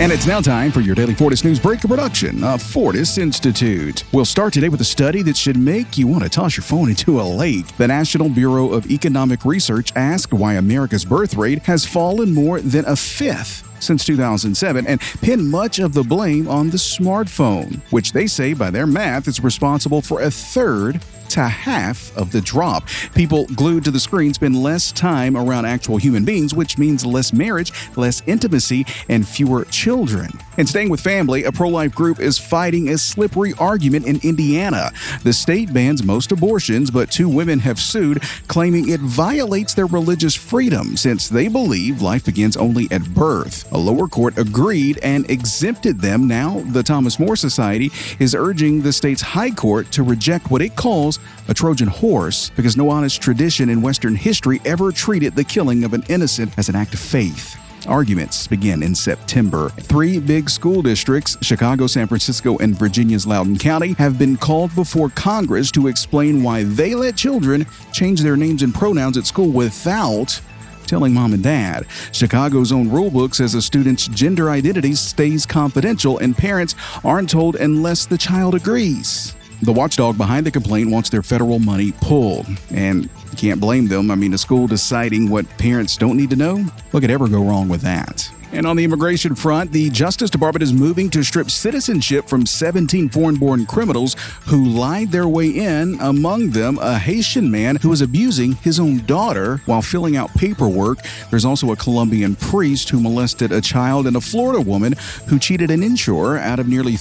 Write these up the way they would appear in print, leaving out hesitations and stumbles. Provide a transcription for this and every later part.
And it's now time for your daily Fortis News Break, a production of Fortis Institute. We'll start today with a study that should make you want to toss your phone into a lake. The National Bureau of Economic Research asked why America's birth rate has fallen more than a fifth since 2007 and pinned much of the blame on the smartphone, which they say by their math is responsible for a third to half of the drop. People glued to the screen spend less time around actual human beings, which means less marriage, less intimacy, and fewer children. And staying with family, a pro-life group is fighting a slippery argument in Indiana. The state bans most abortions, but two women have sued, claiming it violates their religious freedom since they believe life begins only at birth. A lower court agreed and exempted them. Now, the Thomas More Society is urging the state's high court to reject what it calls a Trojan horse because no honest tradition in Western history ever treated the killing of an innocent as an act of faith. Arguments begin in September. Three big school districts, Chicago, San Francisco, and Virginia's Loudoun County, have been called before Congress to explain why they let children change their names and pronouns at school without telling mom and dad. Chicago's own rulebook says a student's gender identity stays confidential and parents aren't told unless the child agrees. The watchdog behind the complaint wants their federal money pulled, and you can't blame them. I mean, a school deciding what parents don't need to know? What could ever go wrong with that? And on the immigration front, the Justice Department is moving to strip citizenship from 17 foreign-born criminals who lied their way in, among them a Haitian man who was abusing his own daughter while filling out paperwork. There's also a Colombian priest who molested a child and a Florida woman who cheated an insurer out of nearly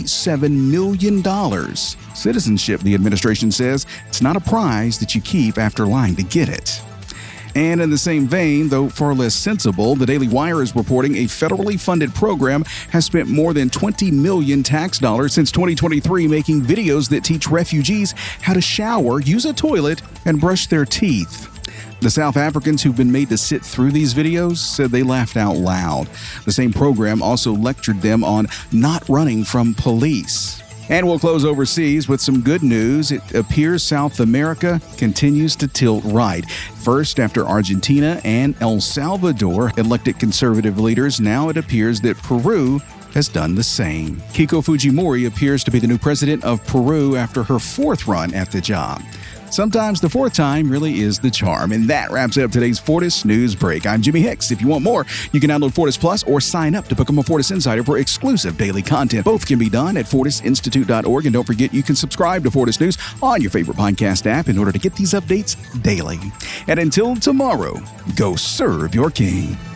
$37 million. Citizenship, the administration says, it's not a prize that you keep after lying to get it. And in the same vein, though far less sensible, the Daily Wire is reporting a federally funded program has spent more than $20 million tax dollars since 2023 making videos that teach refugees how to shower, use a toilet, and brush their teeth. The South Africans who've been made to sit through these videos said they laughed out loud. The same program also lectured them on not running from police. And we'll close overseas with some good news. It appears South America continues to tilt right. First, after Argentina and El Salvador elected conservative leaders, now it appears that Peru has done the same. Keiko Fujimori appears to be the new president of Peru after her fourth run at the job. Sometimes the fourth time really is the charm. And that wraps up today's Fortis News Break. I'm Jimmy Hicks. If you want more, you can download Fortis Plus or sign up to become a Fortis Insider for exclusive daily content. Both can be done at fortisinstitute.org. And don't forget, you can subscribe to Fortis News on your favorite podcast app in order to get these updates daily. And until tomorrow, go serve your king.